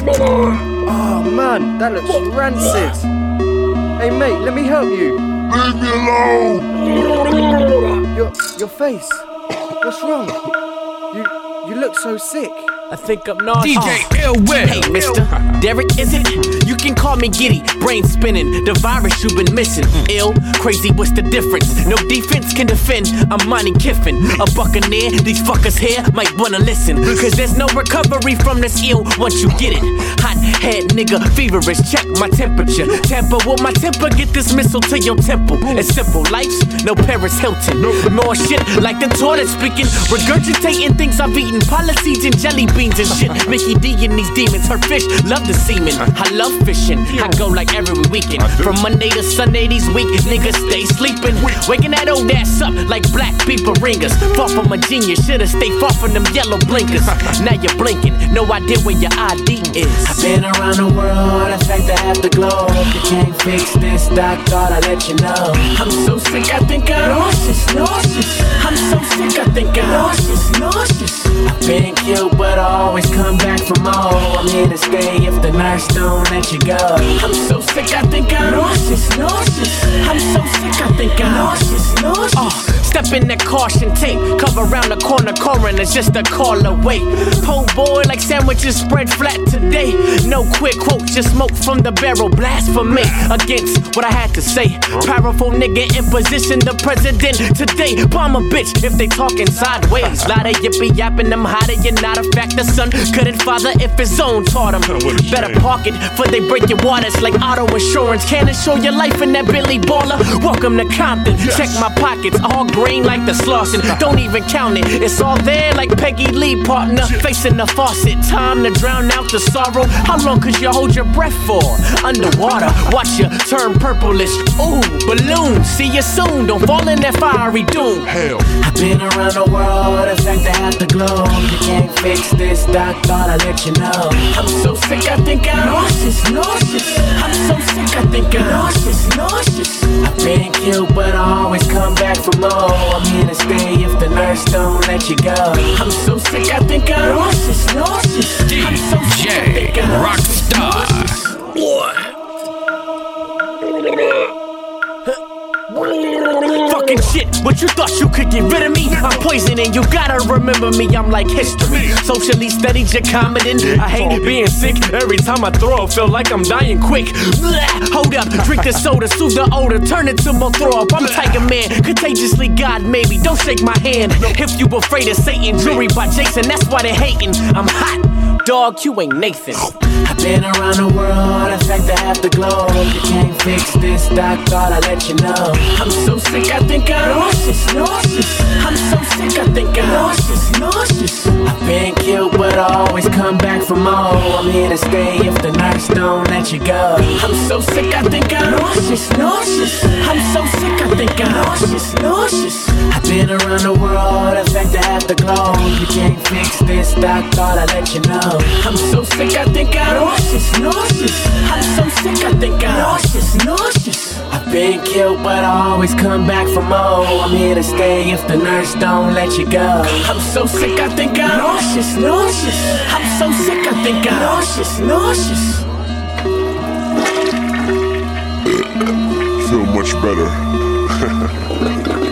Oh man, that looks rancid. Hey mate, let me help you. Leave me alone! Your face. What's wrong? You look so sick. I think I'm nauseous. DJ Ill Will. Hey, mister. Derek, is it? You can call me giddy, brain spinning, the virus you've been missing. Ill, crazy, what's the difference? No defense can defend, I'm Monty Kiffin. A buccaneer, these fuckers here might wanna listen. Cause there's no recovery from this ill once you get it. Hot head nigga, feverish, check my temperature. Tamper with my temper, get this missile to your temple. It's simple, life's no Paris Hilton. More shit like the toilet speaking, regurgitating things I've eaten, policies and jelly beans and shit. Mickey D and these demons, her fish love the semen. I love fishing, I go like every weekend. From Monday to Sunday, these weak niggas stay sleeping. Waking that old ass up like black people ringers. Far from a genius, should've stayed far from them yellow blinkers. Now you're blinking, no idea where your ID is. I've been around the world, in fact I have the globe. You can't fix this, doc, thought I'd let you know. I'm so sick, I think I'm nauseous. I'm so sick, I think I'm nauseous. I've been killed, but I always come back for more. I'm here to stay if the nurse don't let you go. I'm so sick, I think I'm nauseous. I'm so sick, I think I'm nauseous. Step in that caution tape, cover around the corner, coroner's just a call away. Po' boy like sandwiches spread flat today. No quick quote, just smoke from the barrel, blasphemy against what I had to say. Powerful nigga in position, the president today. Bomb a bitch if they talking sideways. Lot of yippee yapping them hotter, you're not a fact. The son couldn't father if his own taught him. Better park it for they break your waters like auto insurance. Can't insure your life in that Billy Baller. Welcome to Compton. Check my pockets, all green like the Slauson. Don't even count it, it's all there like Peggy Lee, partner. Facing the faucet, time to drown out the sorrow. How long could you hold your breath for? Underwater, watch you turn purplish. Ooh, balloon, see you soon. Don't fall in that fiery doom. Hell. I've been around the world, in fact I have the globe. You can't fix this, doc, thought I'd let you know. I'm so sick, I think I'm nauseous. I'm so sick, I think I'm nauseous. I've been killed, but I always come back for more. I'm here to stay if the nurse don't let you go. I'm so sick, I think I'm nauseous. I'm so sick, I think I'm Rockstar. Fucking shit, but you thought you could get rid of me? I'm poison and you gotta remember me, I'm like history. Socially steady, Jacomedin. I hate being sick. Every time I throw, I feel like I'm dying quick. Blah, hold up, drink the soda, soothe the odor, turn it to more throw up. I'm Tiger Man, contagiously God maybe. Don't shake my hand. If you afraid of Satan, jury by Jason, that's why they hating. I'm hot, dog, you ain't Nathan. I've been around the world, in fact I have the globe. You can't fix this, doc, thought I'd let you know. I'm so sick, I think I'm nauseous. I'm so sick, I think I'm nauseous. I've been killed, but I always come back for more. I'm here to stay if the nurse don't let you go. I'm so sick, I think I'm nauseous. I'm so sick, I think I'm nauseous. I've been around the world, in fact I have the globe. You can't fix this, doc, thought I'd let you know. I'm so sick, I think I'm nauseous. I'm so sick, I think I'm nauseous. I've been killed, but I always come back for more. I'm here to stay if the nurse don't let you go. I'm so sick, I think I'm nauseous. I'm so sick, I think I'm nauseous. Feel much better.